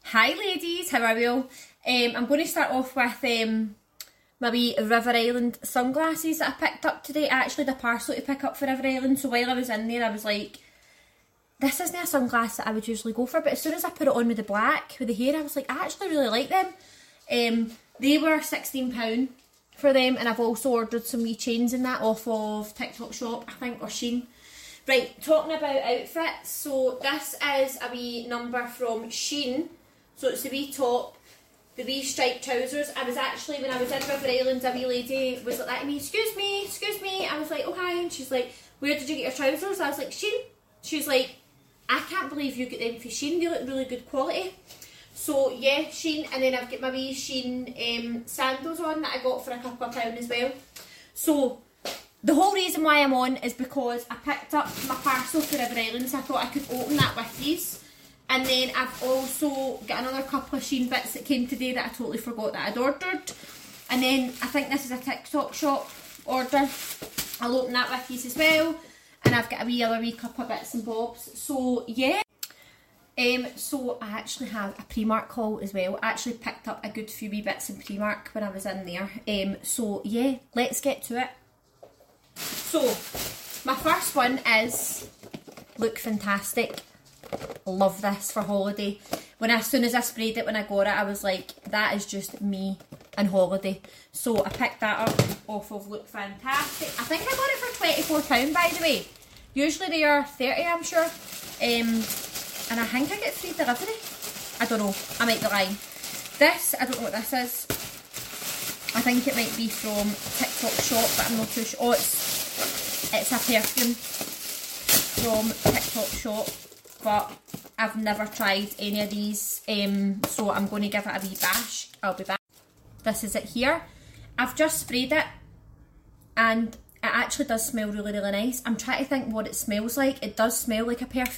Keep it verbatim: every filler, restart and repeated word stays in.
Hi ladies, how are you? Um, I'm going to start off with um, my wee River Island sunglasses that I picked up today. I actually had a parcel to pick up for River Island, so while I was in there I was like, this isn't a sunglass that I would usually go for, but as soon as I put it on with the black, with the hair, I was like, I actually really like them. Um, they were sixteen pounds for them, and I've also ordered some wee chains in that off of TikTok shop, I think, or Shein. Right, talking about outfits, so this is a wee number from Shein. So it's the wee top, the wee striped trousers. I was actually, when I was in River Island, a wee lady was like that to me, excuse me, excuse me. I was like, oh hi, and she's like, where did you get your trousers? I was like, Shein. She's like, I can't believe you get them for Shein, they look really good quality. So yeah, Shein, and then I've got my wee Shein um, sandals on that I got for a couple of pounds as well. So the whole reason why I'm on is because I picked up my parcel for River Island, so I thought I could open that with these. And then I've also got another couple of Shein bits that came today that I totally forgot that I'd ordered. And then I think this is a TikTok shop order. I'll open that with these as well. And I've got a wee other wee couple of bits and bobs. So yeah. Um, so I actually have a Primark haul as well. I actually picked up a good few wee bits in Primark when I was in there. Um, so yeah, let's get to it. So my first one is Look Fantastic. Love this for holiday. When I, as soon as I sprayed it when I got it, I was like, that is just me and holiday. So I picked that up off of Look Fantastic. I think I got it for twenty-four pounds, by the way. Usually they are thirty, I'm sure. Um, and I think I get free delivery. I don't know, I might be lying. This, I don't know what this is. I think it might be from TikTok shop, but I'm not too sure. Oh, it's, it's a perfume from TikTok shop. But I've never tried any of these, um, so I'm going to give it a wee bash. I'll be back. This is it here. I've just sprayed it, and it actually does smell really, really nice. I'm trying to think what it smells like. It does smell like a perfume.